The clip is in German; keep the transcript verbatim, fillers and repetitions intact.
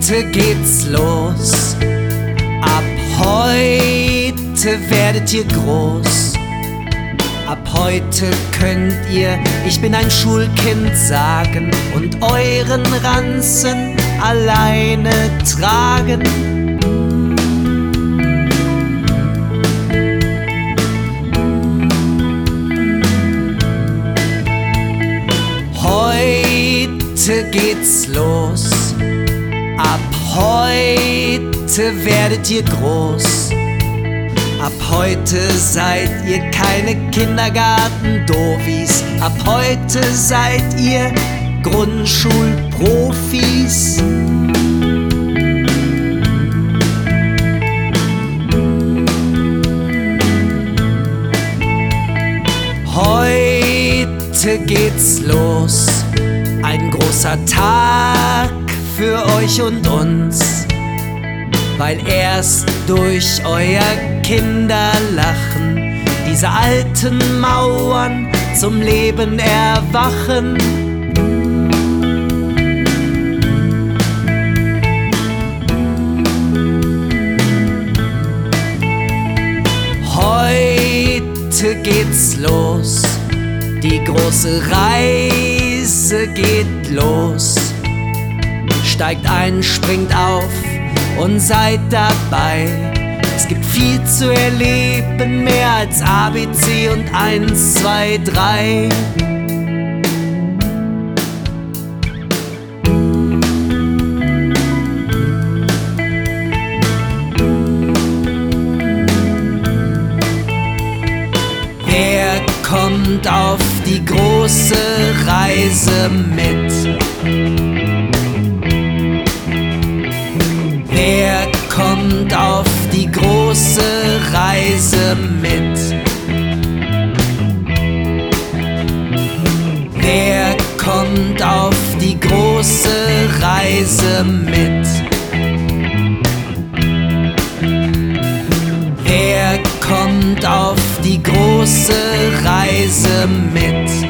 Heute geht's los. Ab heute werdet ihr groß. Ab heute könnt ihr, ich bin ein Schulkind sagen und euren Ranzen alleine tragen. Heute geht's los. Ab heute werdet ihr groß. Ab heute seid ihr keine Kindergarten-Dofis. Ab heute seid ihr Grundschulprofis. Heute geht's los. Ein großer Tag für euch und uns, weil erst durch euer Kinderlachen diese alten Mauern zum Leben erwachen. Heute geht's los, die große Reise geht los. Steigt ein, springt auf und seid dabei. Es gibt viel zu erleben, mehr als A, B, C und eins, zwei, drei. Wer kommt auf die große Reise mit? Wer kommt auf die große Reise mit? Wer kommt auf die große Reise mit? Wer kommt auf die große Reise mit?